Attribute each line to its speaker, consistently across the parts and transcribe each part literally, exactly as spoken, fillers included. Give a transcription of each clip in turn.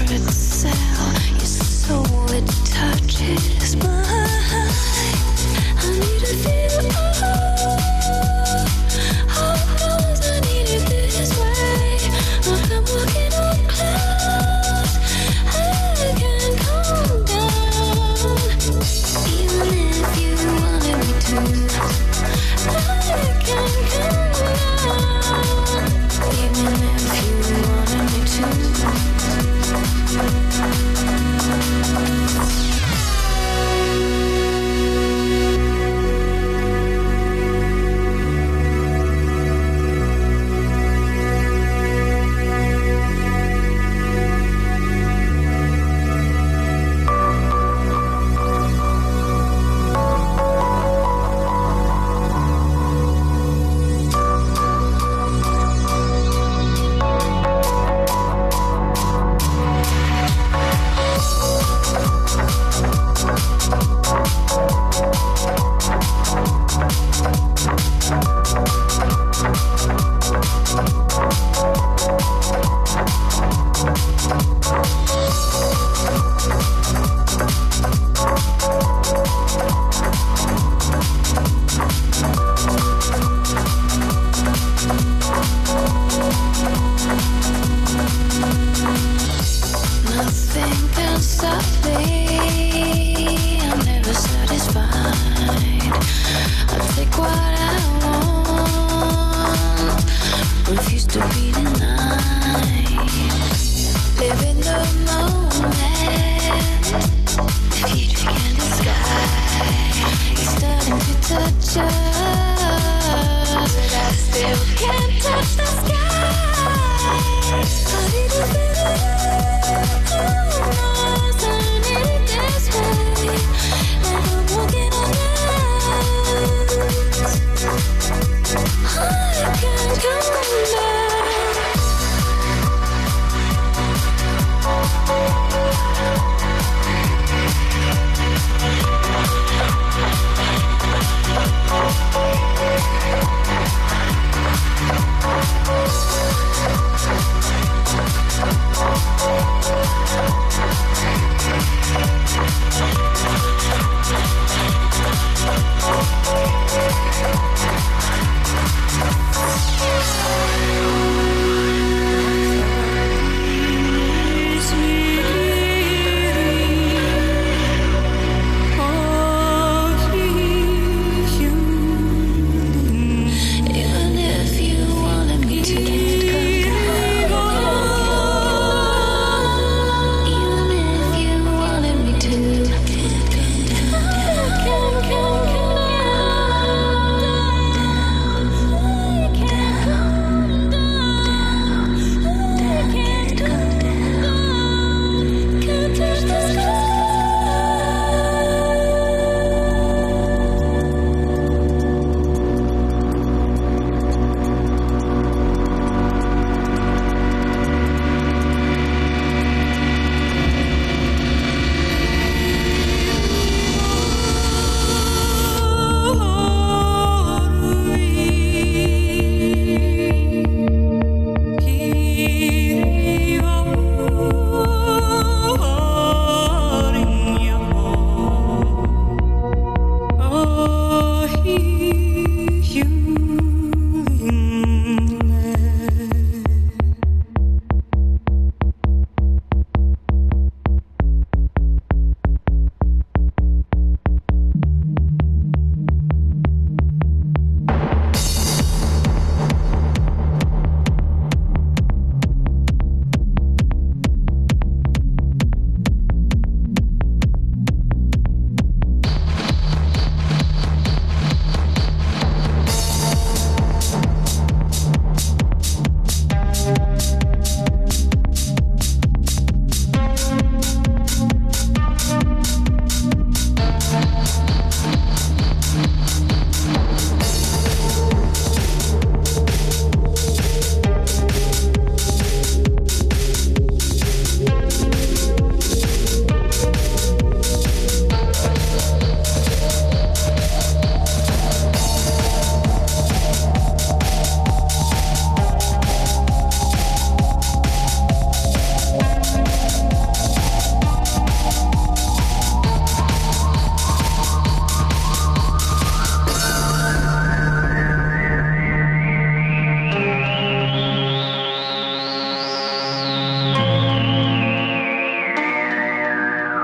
Speaker 1: Even if you wanted me to.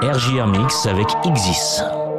Speaker 1: R J R Mix avec Xis.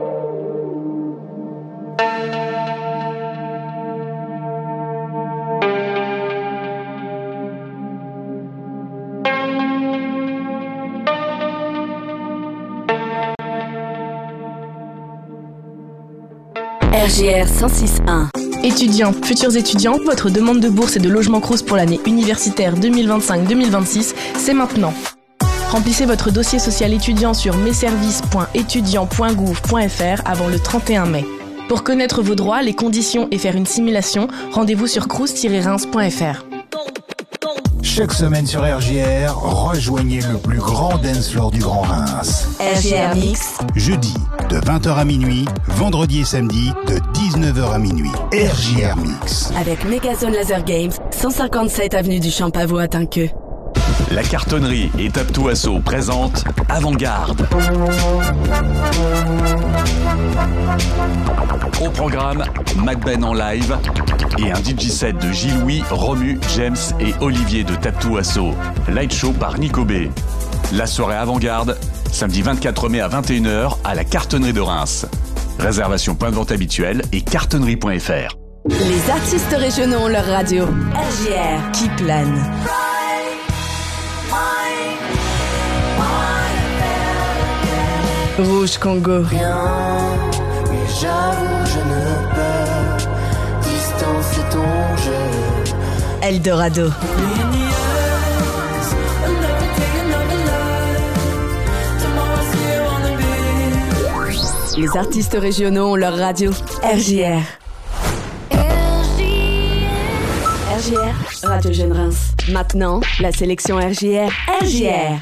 Speaker 2: R J R cent six point un.
Speaker 3: Étudiants, futurs étudiants, votre demande de bourse et de logement Crous pour l'année universitaire deux mille vingt-cinq deux mille vingt-six, c'est maintenant. Remplissez votre dossier social étudiant sur messervices point étudiants point gouv point f r avant le trente et un mai. Pour connaître vos droits, les conditions et faire une simulation, rendez-vous sur crous tiret reims point f r.
Speaker 4: Chaque semaine sur R J R, rejoignez le plus grand dance floor du Grand Reims.
Speaker 2: R J R Mix.
Speaker 4: Jeudi, de vingt heures à minuit, vendredi et samedi, de dix-neuf heures à minuit. R J R Mix.
Speaker 2: Avec Megazone Laser Games, cent cinquante-sept avenue du Champavot à Tinqueux.
Speaker 5: La cartonnerie et Taptou Asso présente Avant-Garde. Au programme, Mac Ben en live et un D J set de Gilles-Louis, Romu, James et Olivier de Taptou Asso. Light show par Nico B. La soirée Avant-Garde, samedi vingt-quatre mai à vingt et une heures à la cartonnerie de Reims. Réservation point de vente habituelle et cartonnerie point f r.
Speaker 2: Les artistes régionaux ont leur radio. R J R qui plane. Rouge Congo.
Speaker 6: Rien, mais j'avoue, je ne peux distancer ton jeu.
Speaker 2: Eldorado. Les artistes régionaux ont leur radio. R J R. R J R, Radio Jeune Reims. Maintenant, la sélection R J R. R J R.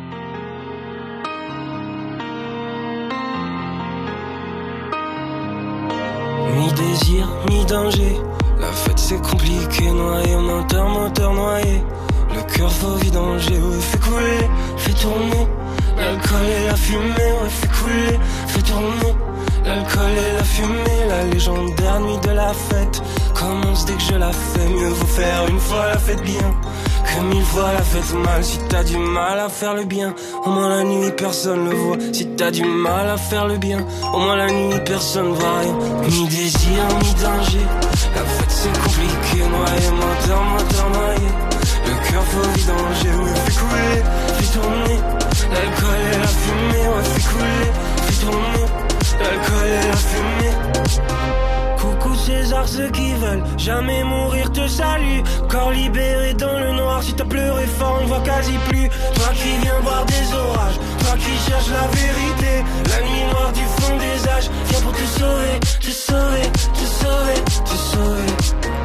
Speaker 7: Mi-désir, mi-danger. La fête c'est compliqué, noyé, moteur, moteur noyé. Le cœur faut vidanger, ouais, fait couler, fait tourner. L'alcool et la fumée, ouais, fait couler, fait tourner. L'alcool et la fumée, la légendaire nuit de la fête commence dès que je la fais. Mieux vaut faire une fois la fête bien que mille fois la fête mal. Si t'as du mal à faire le bien, au moins la nuit personne le voit. Si t'as du mal à faire le bien, au moins la nuit personne voit rien. Ni désir, ni danger. La fête c'est compliqué, noyé, moteur, moteur noyé. Le cœur faut vidanger, ouais, fait couler, fait tourner. L'alcool et la fumée, ouais, fait couler, fait tourner. L'alcool et la fumée. Coucou César, ceux qui veulent jamais mourir te saluent. Corps libéré dans le noir, si t'as pleuré fort on ne voit quasi plus. Toi qui viens voir des orages, toi qui cherches la vérité. La nuit noire du fond des âges, viens pour te sauver, te sauver, te sauver, te sauver.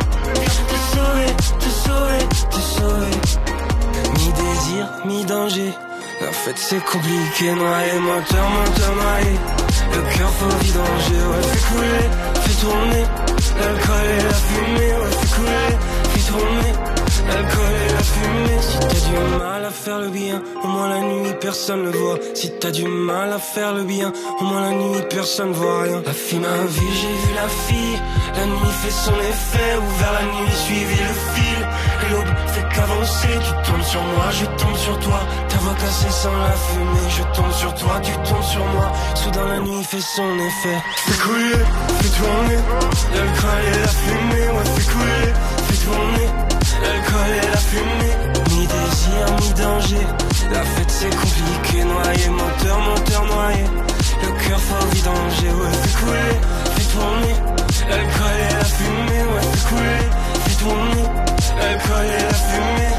Speaker 7: Te sauver, te sauver, te sauver. Mi-désir, mi-danger. La fête c'est compliqué, noyé, moteur, moteur noyé. Le cœur faut vidanger, ouais, fait couler, fait tourner. L'alcool et la fumée, ouais, fait couler, fait tourner. L'alcool et la fumée. Si t'as du mal à faire le bien, au moins la nuit personne le voit. Si t'as du mal à faire le bien, au moins la nuit personne voit rien. La fille m'a vu, j'ai vu la fille. La nuit fait son effet, ouvert la nuit, suivi le fil. Et l'aube fait qu'avancer, tu tombes sur moi, je tombe sur toi. Ta voix cassée sans la fumée, je tombe sur toi, tu tombes sur moi. Soudain la nuit fait son effet. Fais couler, fais tourner. L'alcool et la fumée, ouais, fais couler, fais tourner. L'alcool et la fumée. Ni désir, ni danger. La fête c'est compliqué, noyé, moteur, moteur noyé. Le cœur faut vidanger, ouais, fais couler, fais tourner. L'alcool et la fumée, ouais, fais couler, fais tourner. L'alcool et la fumée.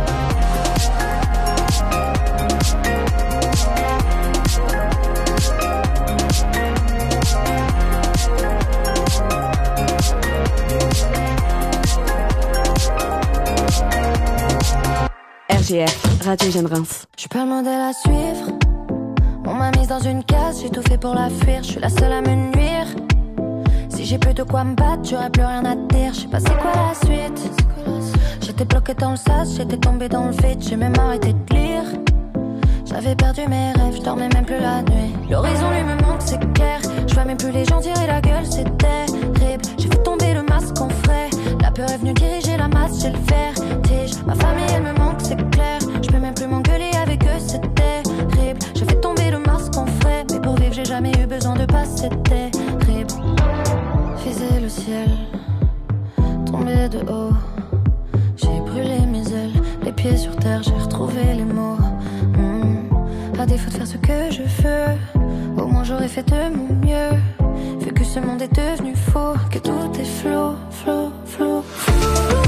Speaker 2: R J R, Radio Jeune Reims.
Speaker 8: Je suis pas le modèle à suivre. On m'a mise dans une case, j'ai tout fait pour la fuir. Je suis la seule à me nuire. Si j'ai plus de quoi me battre, j'aurais plus rien à dire. Je sais pas c'est quoi la suite. J'étais bloquée dans le sas, j'étais tombée dans le vide. J'ai même arrêté de lire. J'avais perdu mes rêves, je dormais même plus la nuit. L'horizon lui me manque, c'est clair. Je vois même plus les gens tirer la gueule, c'est terrible. J'ai fait tomber le masque en frais. La peur est venue diriger la masse, j'ai le vertige. Ma famille elle me manque, c'est clair. Je peux même plus m'engueuler avec eux, c'est terrible. J'ai fait tomber le masque en frais. jamais eu besoin de passer terrible. Viser le ciel, tomber de haut. J'ai brûlé mes ailes, les pieds sur terre, j'ai retrouvé les mots. Mmh. À défaut de faire ce que je veux, au moins j'aurais fait de mon mieux. Vu que ce monde est devenu faux, que tout est flou, flou, flou, flou.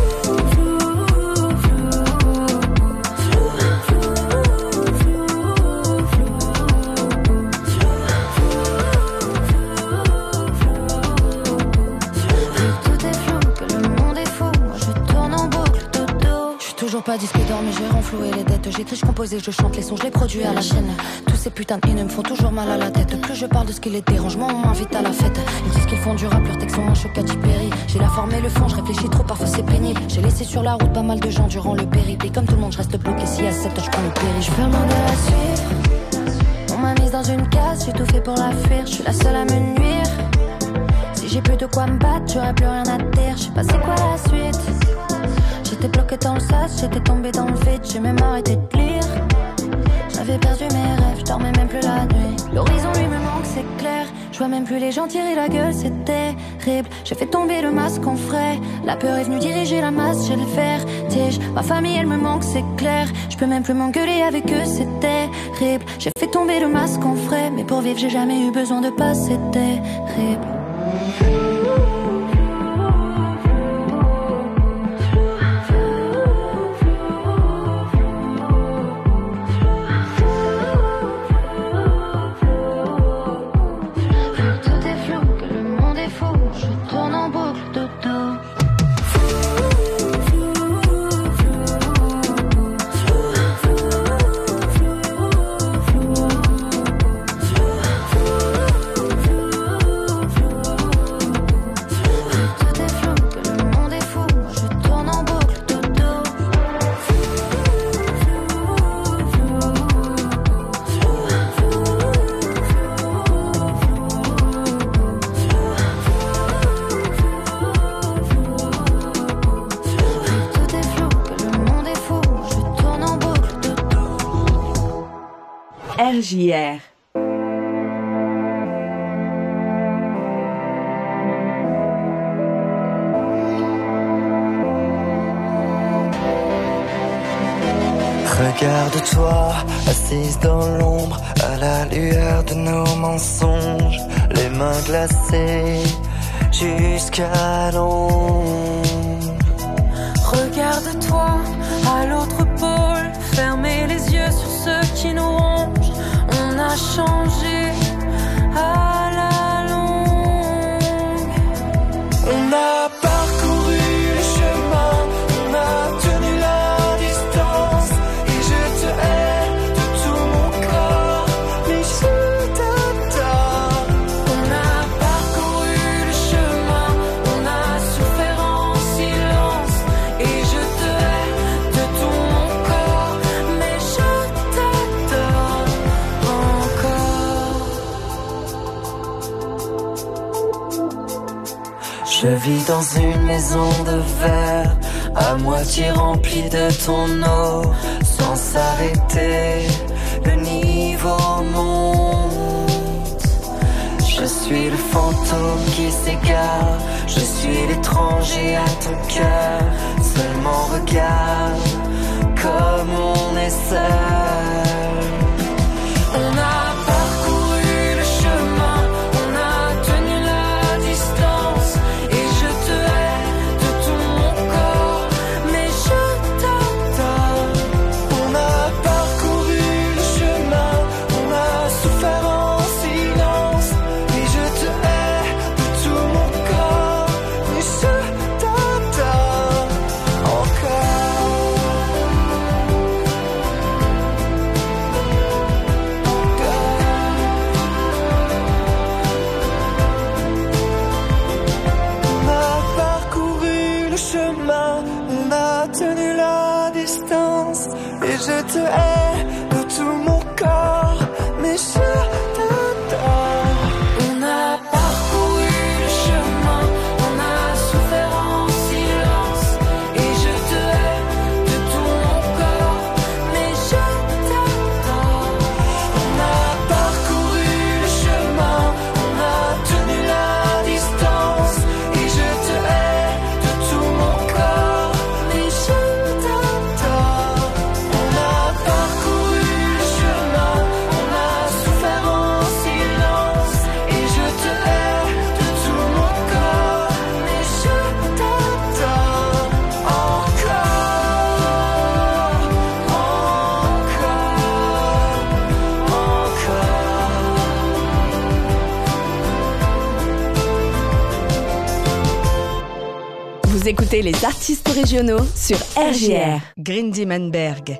Speaker 8: Toujours pas disque d'or mais j'ai renfloué les dettes. J'écris, je compose et je chante les sons, je les produis à la chaîne. Tous ces putains de haineux me font toujours mal à la tête. Plus je parle de ce qui les dérange, moins on m'invite à la fête. Ils disent qu'ils font du rap, leurs textes sont un choc à Tipéry. J'ai la forme et le fond, je réfléchis trop, parfois c'est pénible. J'ai laissé sur la route pas mal de gens durant le périple. Et comme tout le monde je reste bloqué, si à sept heures je prends le péri. Je fais le monde de la suivre. On m'a mise dans une case, j'ai tout fait pour la fuir. Je suis la seule à me nuire. Si j'ai plus de quoi me battre, j'aurais plus rien à dire. Je sais pas c'est quoi la suite. J'étais bloqué dans le sas, j'étais tombé dans le vide, j'ai même arrêté de lire. J'avais perdu mes rêves, je dormais même plus la nuit. L'horizon lui me manque, c'est clair. Je vois même plus les gens tirer la gueule, c'est terrible. J'ai fait tomber le masque en frais. La peur est venue diriger la masse, j'ai le vertige. Ma famille elle me manque, c'est clair. Je peux même plus m'engueuler avec eux, c'est terrible. J'ai fait tomber le masque en frais. Mais pour vivre j'ai jamais eu besoin de passer, terrible.
Speaker 2: R J R.
Speaker 6: Regarde-toi, assise dans l'ombre, à la lueur de nos mensonges, les mains glacées jusqu'à l'ombre.
Speaker 9: Regarde-toi, à l'autre pôle, fermez les yeux sur ceux qui nous rongent. On a changé à la longue.
Speaker 6: On a parcouru le chemin, on a tenu la distance. Et je te hais de tout mon corps, mais je t'adore.
Speaker 9: On a parcouru le chemin, on a souffert en silence. Et je te hais de tout mon corps, mais je t'adore encore.
Speaker 6: Je vis dans une maison de verre, à moitié remplie de ton eau. Sans s'arrêter, le niveau monte. Je suis le fantôme qui s'égare, je suis l'étranger à ton cœur. Seulement regarde comme on est seul.
Speaker 9: On a parcouru le chemin, on a tenu la distance. Et je te hais de tout mon corps, mais je t'adore.
Speaker 6: On a parcouru le chemin, on a souffert en silence. Et je te hais de tout mon corps, mais je t'adore encore. On a parcouru le chemin, on a tenu la distance. Et je te hais de tout mon corps, mais je t'adore.
Speaker 9: On a parcouru le chemin, on a souffert en silence. Et je te hais de tout mon corps, mais je t'adore.
Speaker 6: On a parcouru le chemin,
Speaker 2: écoutez les artistes régionaux sur R J R.
Speaker 3: Grindy Manberg.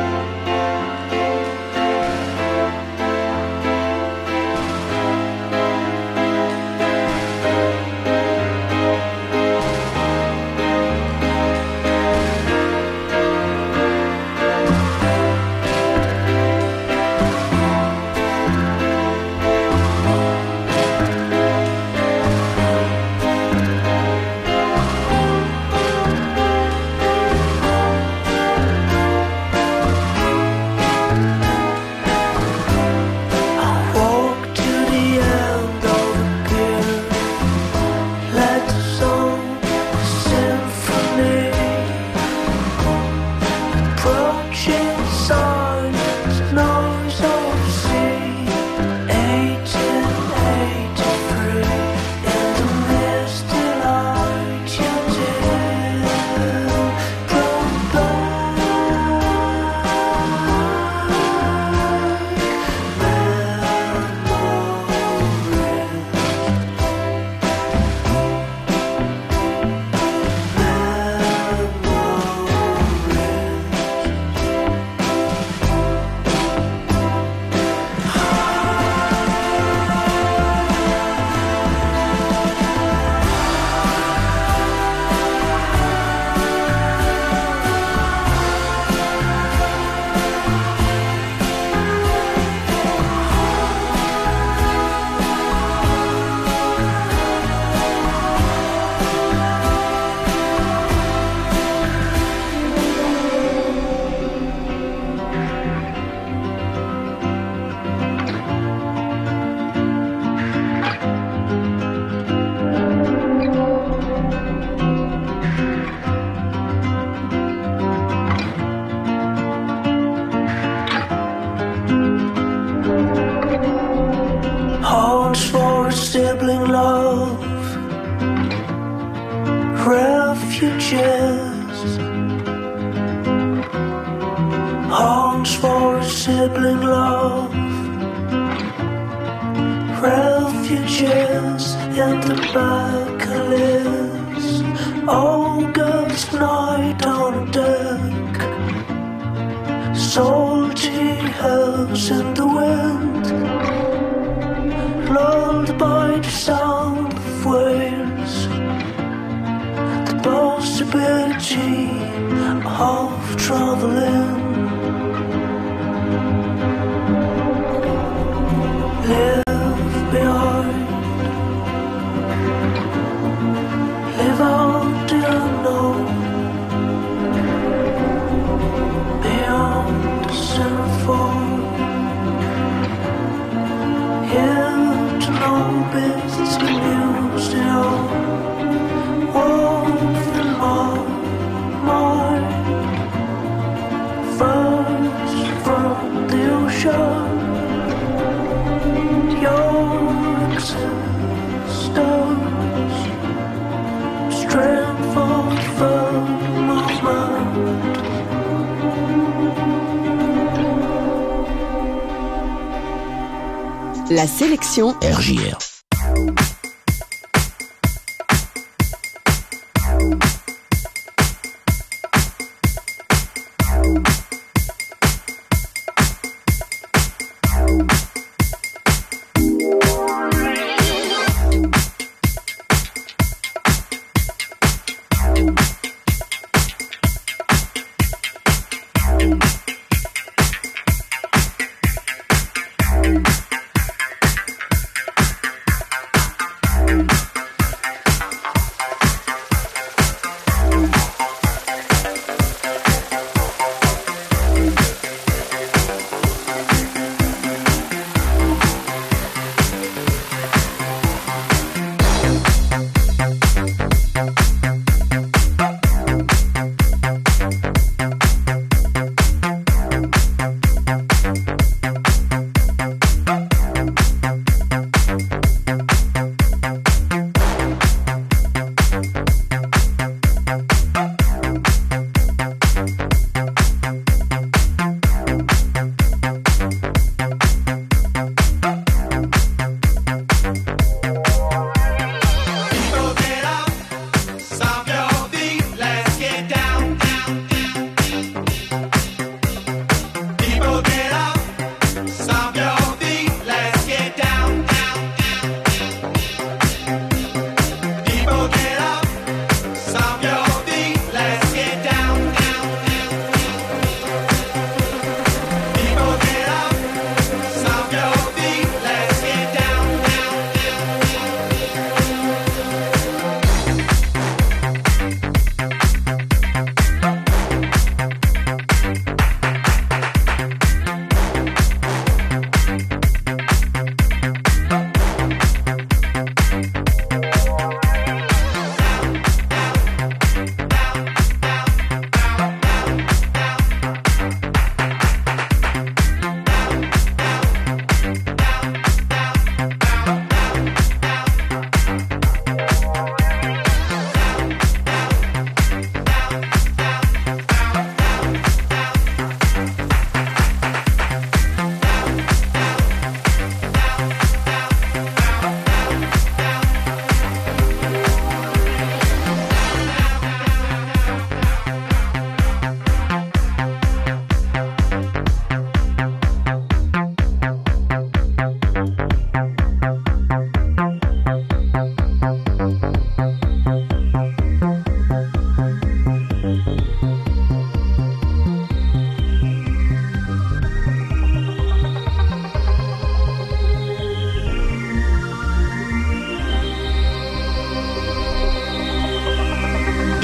Speaker 2: La sélection
Speaker 1: R J R.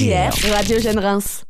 Speaker 2: J R, Radio Jeune Reims.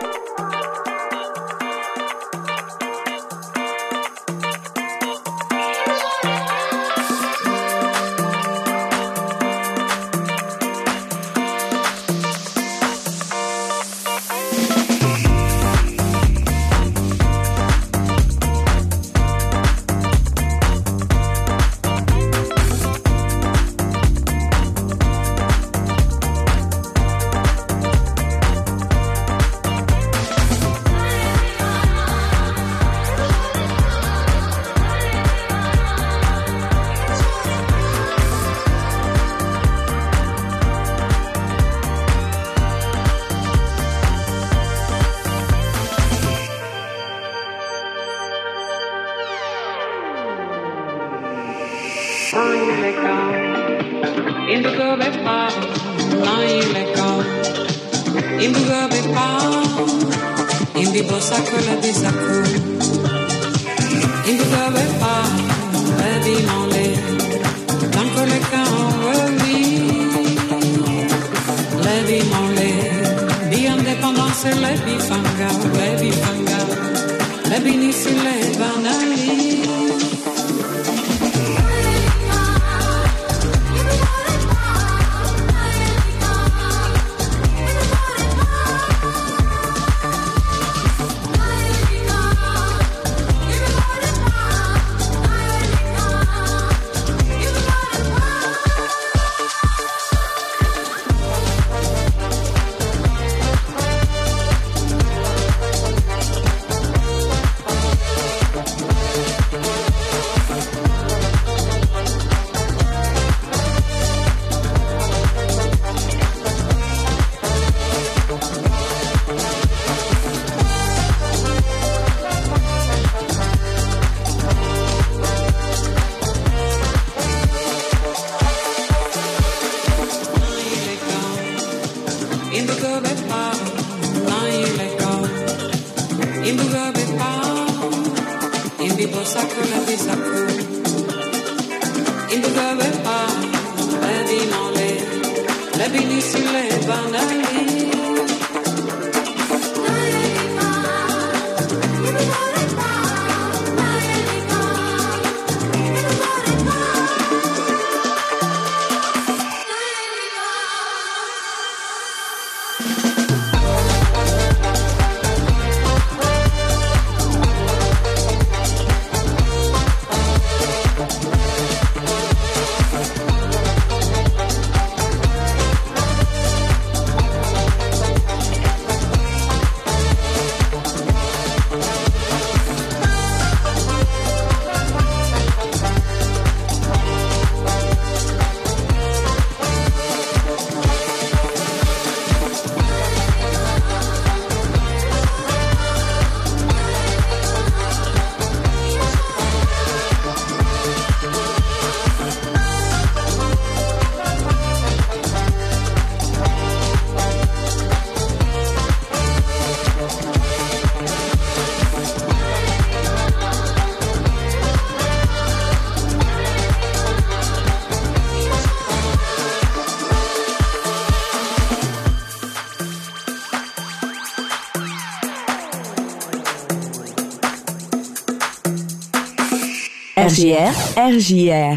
Speaker 2: R J R, R J R.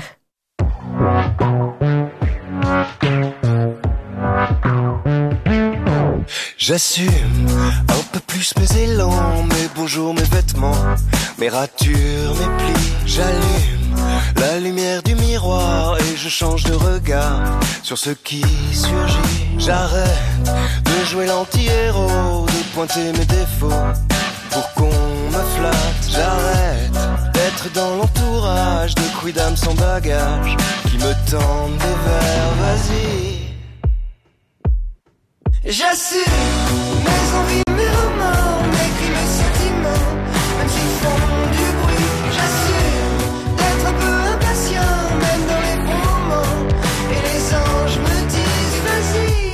Speaker 10: J'assume un peu plus mes élans, mes beaux jours, mes vêtements, mes ratures, mes plis. J'allume la lumière du miroir et je change de regard sur ce qui surgit. J'arrête de jouer l'anti-héros, de pointer mes défauts pour qu'on me flatte. J'arrête d'être dans l'entourage de quidam sans bagage qui me tendent des verres. Vas-y. J'assume mes envies, mes remords, mes cris, mes sentiments, même s'ils font du bruit. J'assume d'être un peu impatient, même dans les bons moments. Et les anges me disent vas-y.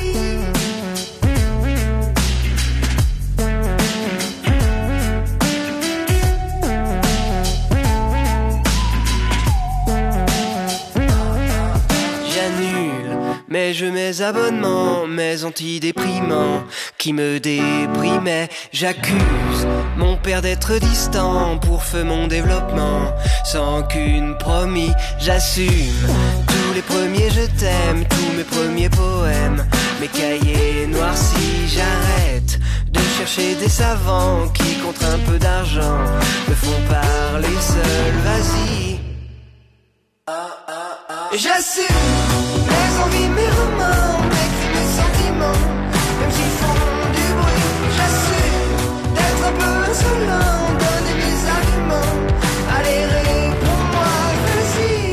Speaker 10: J'annule mes Ai-je mes abonnements, mes antidéprimants qui me déprimaient? J'accuse mon père d'être distant pour feu mon développement. Sans qu'une promis, j'assume tous les premiers je t'aime, tous mes premiers poèmes, mes cahiers noircis. J'arrête de chercher des savants qui, contre un peu d'argent, me font parler seul. Vas-y. J'assume mes envies, mes romans, mes cris, mes sentiments, même s'ils font du bruit. J'assume d'être un peu insolent, donner mes arguments. Allez, réponds-moi, vas-y.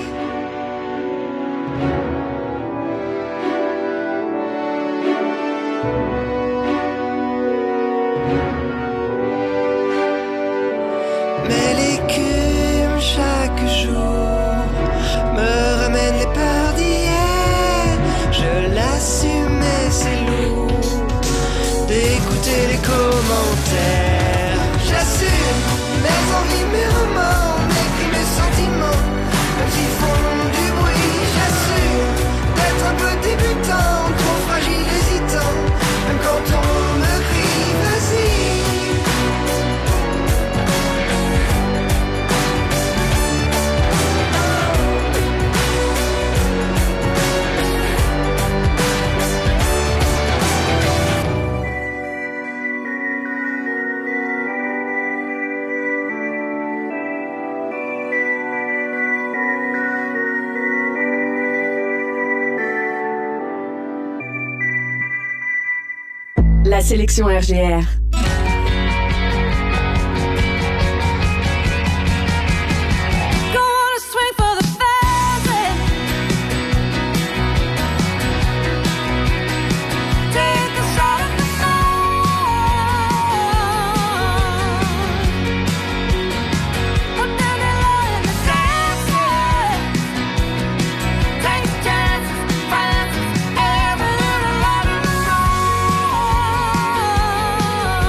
Speaker 10: Mais l'écume chaque jour me ramène les peurs d'hier. Je l'assume mais c'est lourd d'écouter les commentaires. J'assume mes envies, mes romans, mes cris, mes sentiments, même s'ils font du bruit. J'assume d'être un peu débutant, trop fragile, hésitant, même quand on me crie vas-y.
Speaker 2: La sélection R G R.
Speaker 9: Oh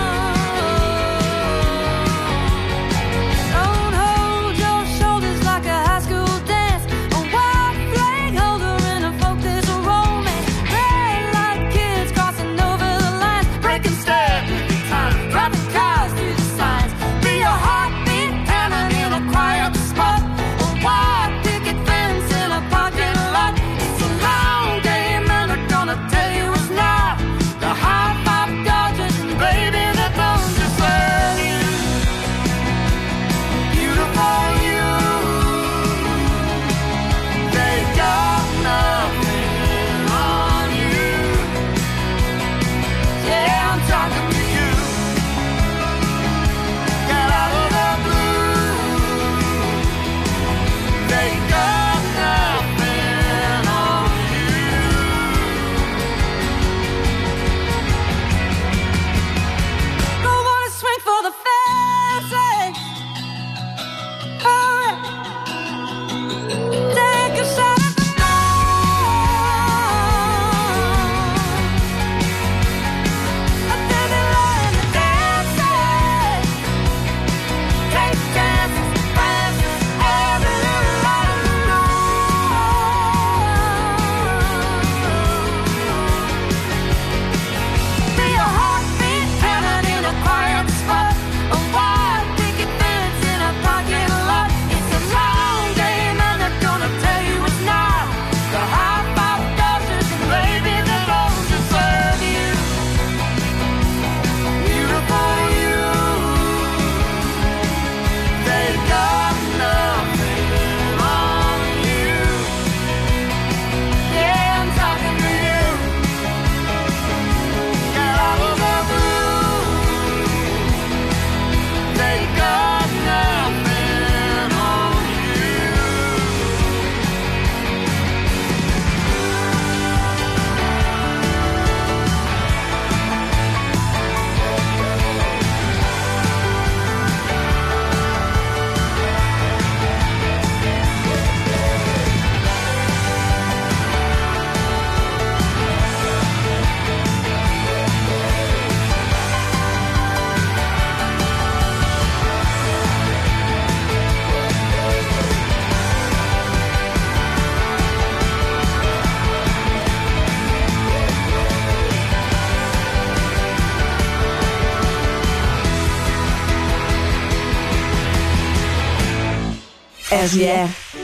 Speaker 2: R J R.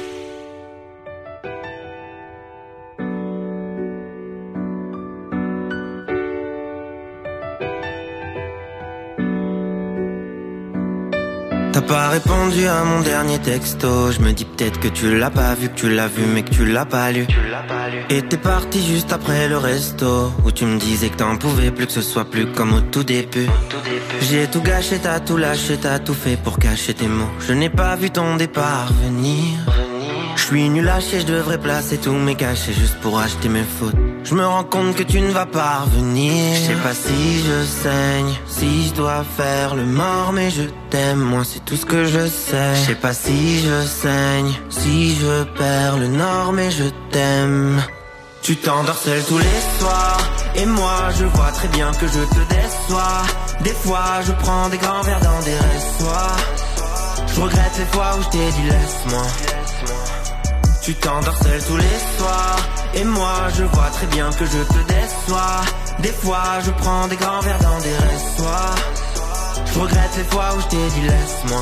Speaker 11: T'as pas répondu à mon dernier texto. Je me dis peut-être que tu l'as pas vu, que tu l'as vu mais que tu l'as pas lu. Et t'es parti juste après le resto, où tu me disais que t'en pouvais plus, que ce soit plus comme au tout début. J'ai tout gâché, t'as tout lâché, t'as tout fait pour cacher tes mots. Je n'ai pas vu ton départ venir. Je suis nul à chier, je devrais placer tous mes cachets juste pour acheter mes fautes. Je me rends compte que tu ne vas pas revenir. Je sais pas si je saigne, si je dois faire le mort, mais je t'aime, moi c'est tout ce que je sais. Je sais pas si je saigne, si je perds le nord, mais je t'aime. Tu t'endors seul tous les soirs, et moi je vois très bien que je te déçois. Des fois je prends des grands verres dans des ressoirs. Je regrette les fois où je t'ai dit laisse-moi. Tu t'endors seul tous les soirs, et moi je vois très bien que je te déçois. Des fois je prends des grands verres dans des ressoirs. Je regrette les fois où je t'ai dit laisse-moi.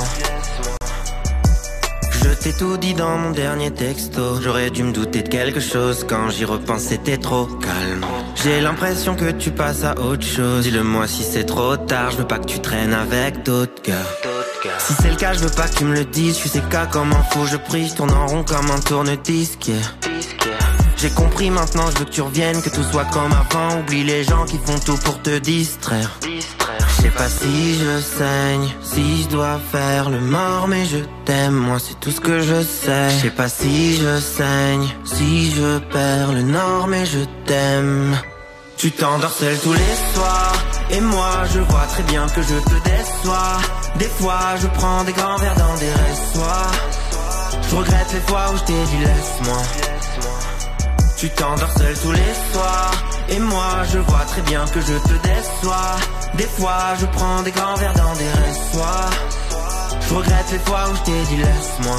Speaker 11: Je t'ai tout dit dans mon dernier texto. J'aurais dû me douter de quelque chose. Quand j'y repense c'était trop calme. J'ai l'impression que tu passes à autre chose. Dis-le-moi si c'est trop tard. Je veux pas que tu traînes avec d'autres gars. Si c'est le cas, je veux pas que tu me le dises. Je suis C K comme un faux, je prie. Je tourne en rond comme un tourne-disque, yeah. J'ai compris maintenant, je veux que tu reviennes, que tout soit comme avant. Oublie les gens qui font tout pour te distraire. Je sais pas si je saigne, si je dois faire le mort, mais je t'aime, moi c'est tout ce que je sais. Je sais pas si je saigne, si je perds le nord, mais je t'aime. Tu t'endors seul tous les soirs, et moi je vois très bien que je te déçois. Des fois je prends des grands verres dans des ressoirs. Je regrette les fois où je t'ai dit laisse-moi. Tu t'endors seul tous les soirs, et moi je vois très bien que je te déçois. Des fois je prends des grands verres dans des ressoirs. Je regrette les fois où je t'ai dit laisse-moi.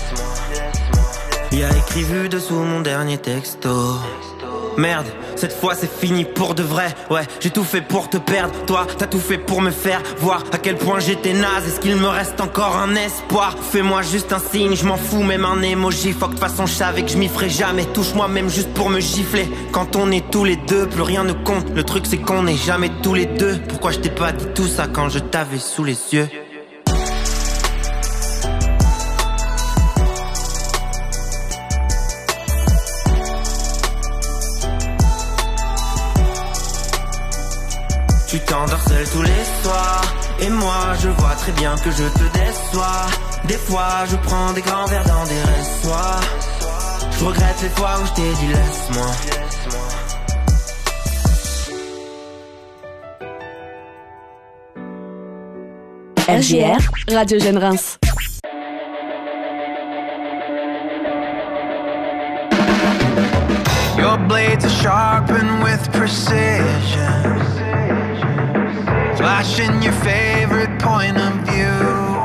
Speaker 11: Y'a écrit vu dessous mon dernier texto. Merde, cette fois c'est fini pour de vrai. Ouais, j'ai tout fait pour te perdre. Toi, t'as tout fait pour me faire voir à quel point j'étais naze. Est-ce qu'il me reste encore un espoir? Fais-moi juste un signe, je m'en fous, même un emoji. Fuck, de toute façon je savais que je m'y ferais jamais. Touche-moi même juste pour me gifler. Quand on est tous les deux, plus rien ne compte. Le truc c'est qu'on n'est jamais tous les deux. Pourquoi je t'ai pas dit tout ça quand je t'avais sous les yeux? Tu t'endors seul tous les soirs, et moi je vois très bien que je te déçois. Des fois je prends des grands verres dans des ressoirs. Je regrette les fois où je t'ai dit laisse-moi.
Speaker 2: R J R, Radio Jeune Reims.
Speaker 12: Your blades are sharpened with precision, flashing your favorite point of view.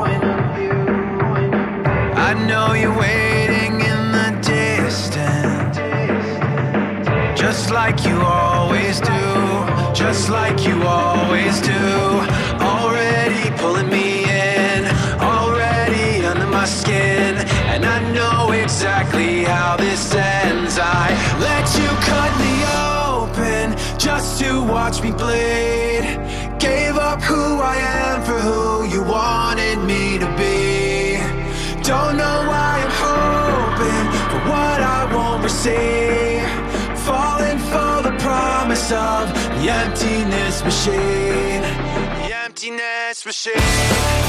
Speaker 12: I know you're waiting in the distance, just like you always do, just like you always do. Already pulling me in, already under my skin, and I know exactly how this ends. I let you cut me open just to watch me bleed. Gave up who I am for who you wanted me to be. Don't know why I'm hoping for what I won't receive. Falling for the promise of the emptiness machine. The emptiness machine.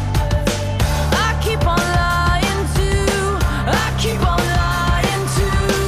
Speaker 9: Keep on lying to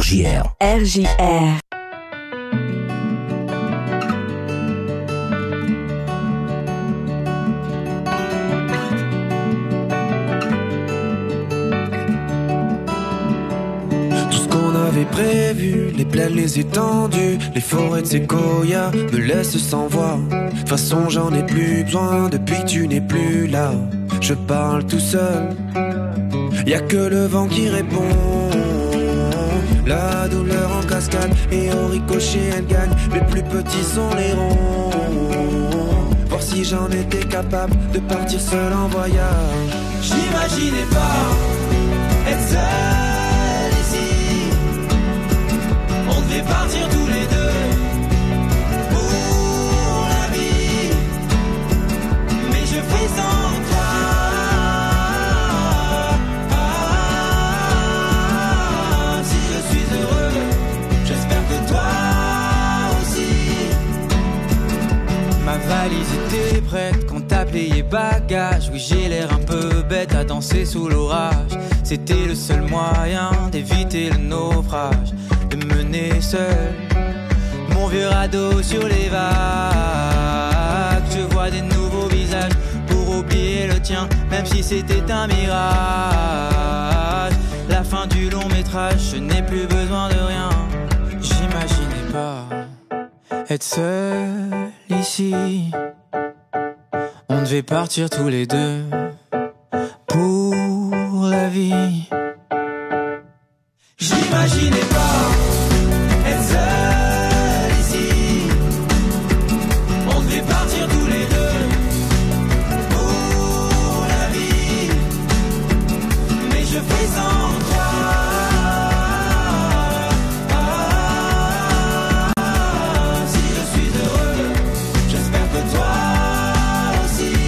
Speaker 4: J R.
Speaker 2: R J R.
Speaker 7: Prévu, les plaines, les étendues, les forêts de séquoia me laissent sans voix. De toute façon j'en ai plus besoin depuis que tu n'es plus là. Je parle tout seul, y'a que le vent qui répond. La douleur en cascade et au ricochet elle gagne. Les plus petits sont les ronds. Voir si j'en étais capable de partir seul en voyage.
Speaker 13: J'imaginais pas être seul. Et partir tous les deux pour la vie. Mais je fais sans toi. Ah, si je suis heureux, j'espère que toi aussi.
Speaker 14: Ma valise était prête quand t'as plié bagages. Oui, j'ai l'air un peu bête à danser sous l'orage. C'était le seul moyen d'éviter le naufrage, de mener seul mon vieux radeau sur les vagues. Je vois des nouveaux visages pour oublier le tien, même si c'était un mirage. La fin du long métrage, je n'ai plus besoin de rien. J'imaginais pas être seul ici. On devait partir tous les deux pour la vie.
Speaker 13: J'imaginais pas être seul ici. On devait partir tous les deux pour la vie. Mais je fais sans toi. Ah, si je suis heureux, j'espère que toi aussi.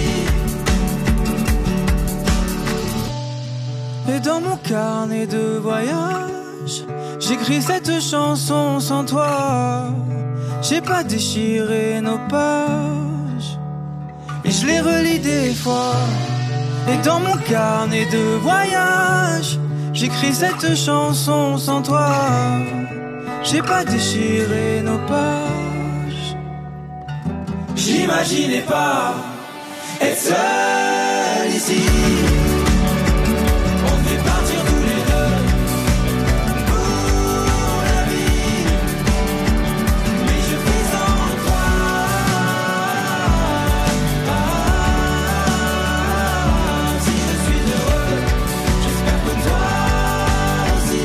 Speaker 14: Et dans mon carnet de voyage, j'écris cette chanson sans toi. J'ai pas déchiré nos pages, et je les relis des fois. Et dans mon carnet de voyage, j'écris cette chanson sans toi. J'ai pas déchiré nos pages.
Speaker 13: J'imaginais pas être seul ici. On devait partir tous les deux pour la vie. Mais je fais sans toi. Ah, si je suis heureux, j'espère que toi aussi.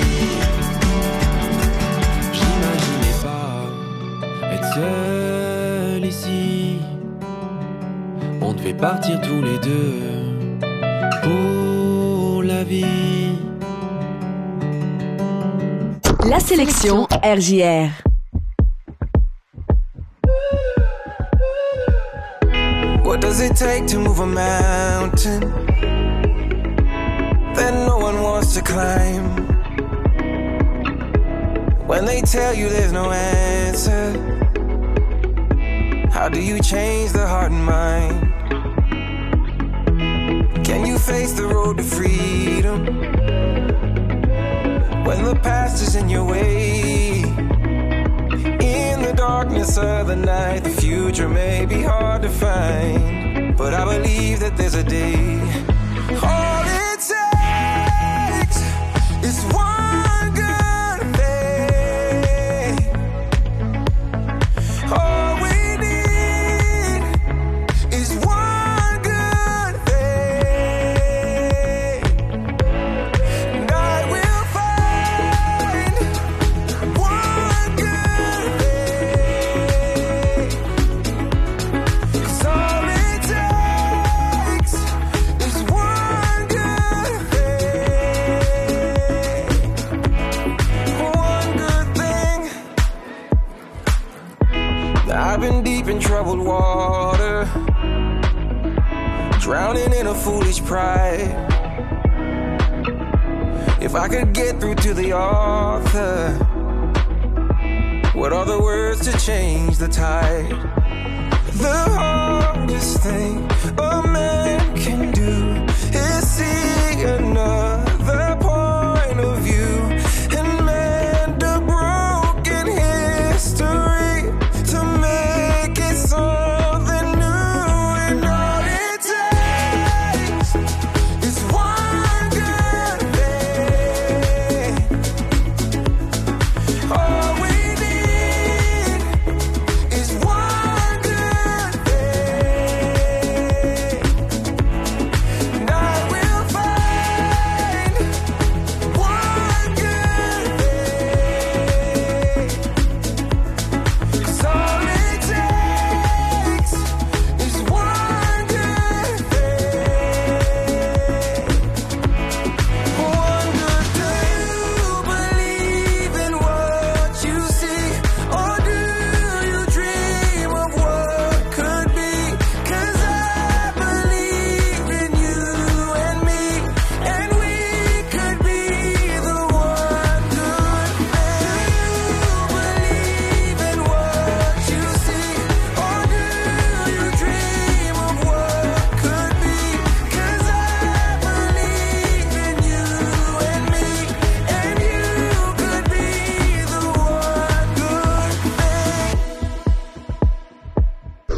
Speaker 14: J'imaginais pas être seul ici. On devait partir tous les deux pour la vie.
Speaker 2: La sélection R J R.
Speaker 10: What does it take to move a mountain that no one wants to climb? When they tell you there's no answer, how do you change the heart and mind? Can you face the road to freedom when the past is in your way? In the darkness of the night, the future may be hard to find, but I believe that there's a day. All it takes is one good thing. All we need is one good thing. And I will find one good thing. 'Cause all it takes is one good thing. One good thing. I've been deep in troubled water, drowning in a foolish pride. If I could get through to the author, what are the words to change the tide? The hardest thing a man can do is see another point of view, and man, do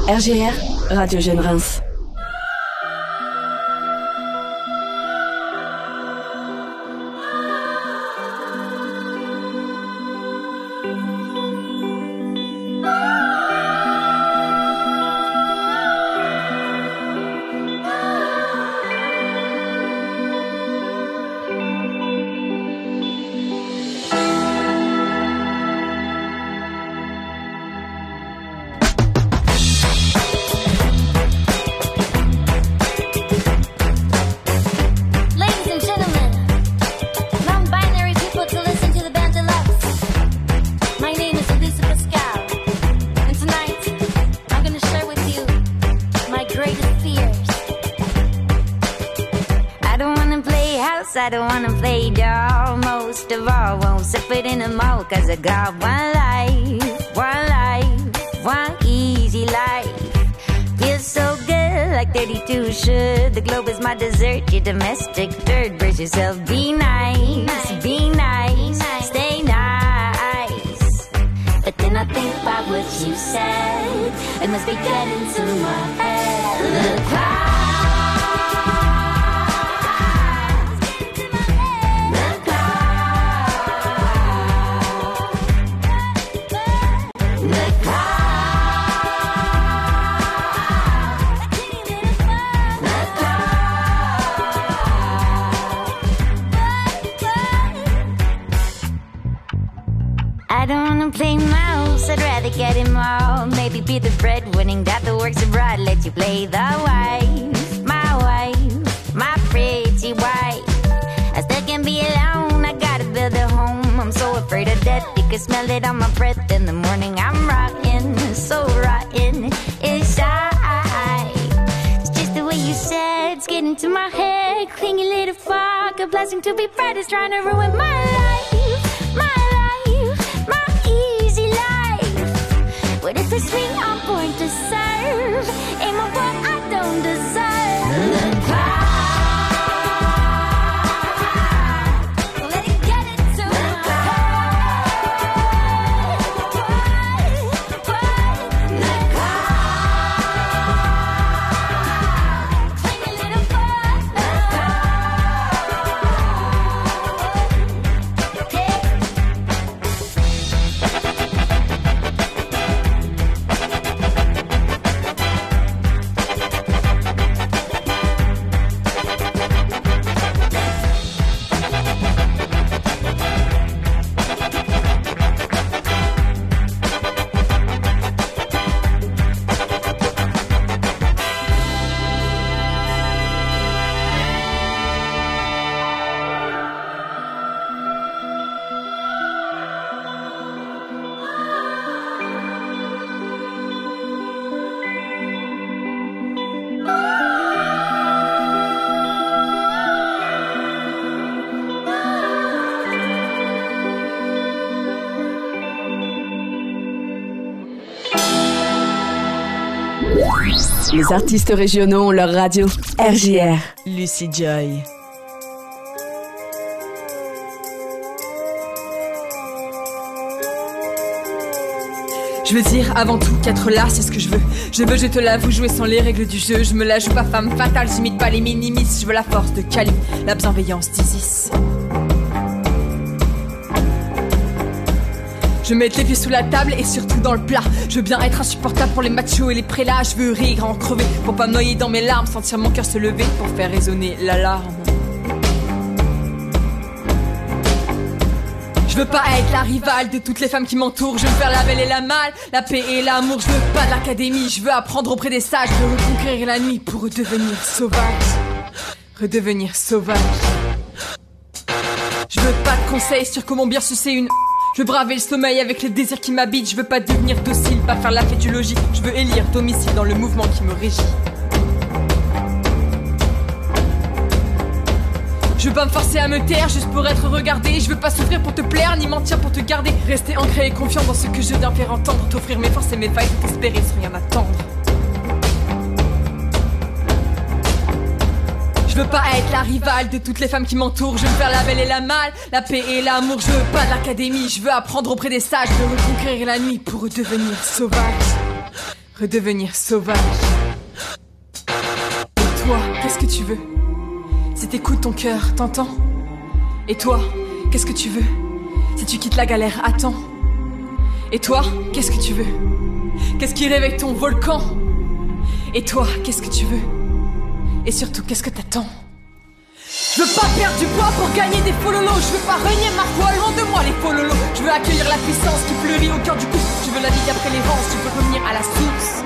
Speaker 2: R G R, Radio Jeune Reims.
Speaker 15: I don't wanna play doll. Most of all, won't sip it in the mouth. Cause I got one life, one life, one easy life. Feels so good, like thirty-two should. The globe is my dessert, your domestic dirt. Brace yourself, be nice, be nice, stay nice. But then I think about what you said. It must be getting to my head. Look how I don't wanna play mouse, I'd rather get him all. Maybe be the breadwinning that the works abroad. Let you play the wife, my wife, my pretty wife. I still can be alone, I gotta build a home. I'm so afraid of death, you can smell it on my breath. In the morning I'm rotten, so rotten inside. It's just the way you said, it's getting to my head. Clingy little fog, a blessing to be bright is trying to ruin my life, my life. What if it's me I'm born to serve? Ain't my what I don't deserve. Look how let it get it to my head. What, what? Look how cling a little fun. Look
Speaker 2: Les artistes régionaux ont leur radio. R J R.
Speaker 3: Lucy Joy.
Speaker 16: Je veux dire avant tout qu'être là c'est ce que je veux. Je veux, je te l'avoue, jouer sans les règles du jeu. Je me la joue pas femme fatale, j'imite pas les minimis. Je veux la force de Kali, la bienveillance d'Isis. Je veux mettre les pieds sous la table et surtout dans le plat. Je veux bien être insupportable pour les machos et les prélats. Je veux rire, en crever pour pas me noyer dans mes larmes. Sentir mon cœur se lever pour faire résonner l'alarme. Je veux pas être la rivale de toutes les femmes qui m'entourent. Je veux faire la belle et la mal, la paix et l'amour. Je veux pas de l'académie, je veux apprendre auprès des sages. Je veux reconquérir la nuit pour redevenir sauvage. Redevenir sauvage. Je veux pas de conseils sur comment bien sucer une... Je veux braver le sommeil avec les désirs qui m'habitent. Je veux pas devenir docile, pas faire la fête du logis. Je veux élire domicile dans le mouvement qui me régit. Je veux pas me forcer à me taire juste pour être regardé. Je veux pas souffrir pour te plaire, ni mentir pour te garder. Rester ancré et confiant dans ce que je viens faire entendre. T'offrir mes forces et mes failles, t'espérer sans rien attendre. Je veux pas être la rivale de toutes les femmes qui m'entourent. Je veux faire la belle et la mal, la paix et l'amour. Je veux pas de l'académie, je veux apprendre auprès des sages. Je veux reconquérir la nuit pour redevenir sauvage. redevenir sauvage. Et toi, qu'est-ce que tu veux? Si t'écoutes ton cœur, t'entends? Et toi, qu'est-ce que tu veux? Si tu quittes la galère, attends. Et toi, qu'est-ce que tu veux? Qu'est-ce qui réveille ton volcan? Et toi, qu'est-ce que tu veux? Et surtout, qu'est-ce que t'attends? Je veux pas perdre du poids pour gagner des fololos. Je veux pas renier ma foi, loin de moi les fololos. Je veux accueillir la puissance qui fleurit au cœur du couple. Je veux la vie d'après les rances, je veux revenir à la source.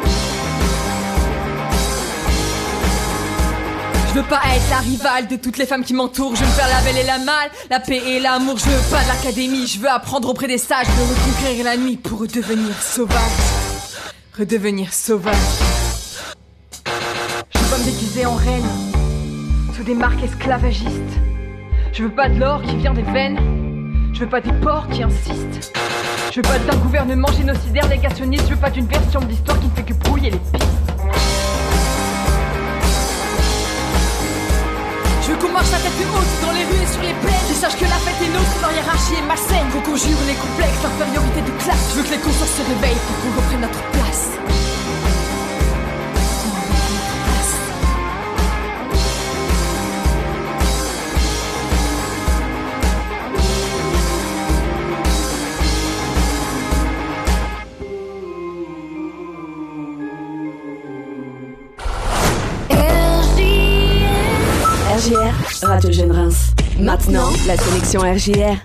Speaker 16: Je veux pas être la rivale de toutes les femmes qui m'entourent. Je veux me faire la belle et la mal, la paix et l'amour. Je veux pas de l'académie, je veux apprendre auprès des sages. Je veux reconquérir la nuit pour redevenir sauvage. Redevenir sauvage. Je veux pas me déguiser en reine sous des marques esclavagistes. Je veux pas de l'or qui vient des veines. Je veux pas des porcs qui insistent. Je veux pas d'un gouvernement génocidaire négationniste. Je veux pas d'une version de l'histoire qui ne fait que brouiller les pistes. Je veux qu'on marche la tête haute dans les rues et sur les plaines. Qu'ils sachent que la fête est nôtre, leur hiérarchie est malsaine. Faut qu'on jure les complexes, l'infériorité de classe. Je veux que les consciences se réveillent pour qu'on reprenne notre place.
Speaker 2: R J R, Radio Jeune Reims. Maintenant, la sélection R J R.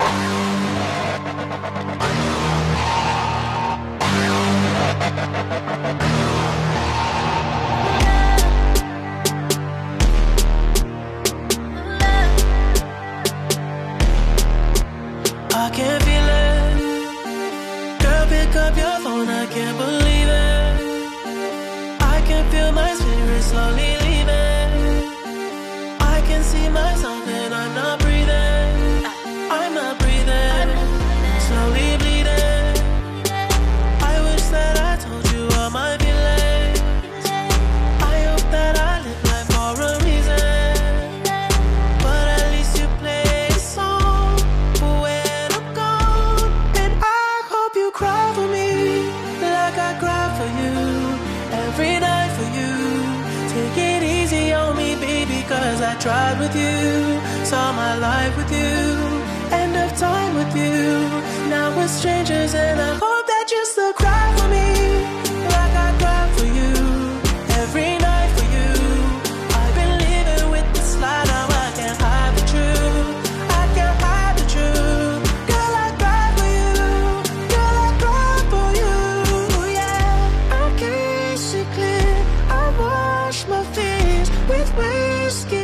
Speaker 7: I can't feel it. Girl, pick up your phone, I can't believe it. I can feel my spirit slowly leaving. I can see myself and I'm not breathing. I'm not breathing. Slowly bleeding. I wish that I told you all my feelings. I hope that I live life for a reason. But at least you play a song for when I'm gone. And I hope you cry for me like I cry for you. Every night for you. Take it easy on me, baby, cause I tried with you. Saw my life with you. End of time with you. Now we're strangers and I hope that you still cry for me like I cry for you. Every night for you. I've been living with this lie, now I can't hide the truth. I can't hide the truth. Girl, I cry for you. Girl, I cry for you. Yeah, I can't see clear. I wash my fears with whiskey.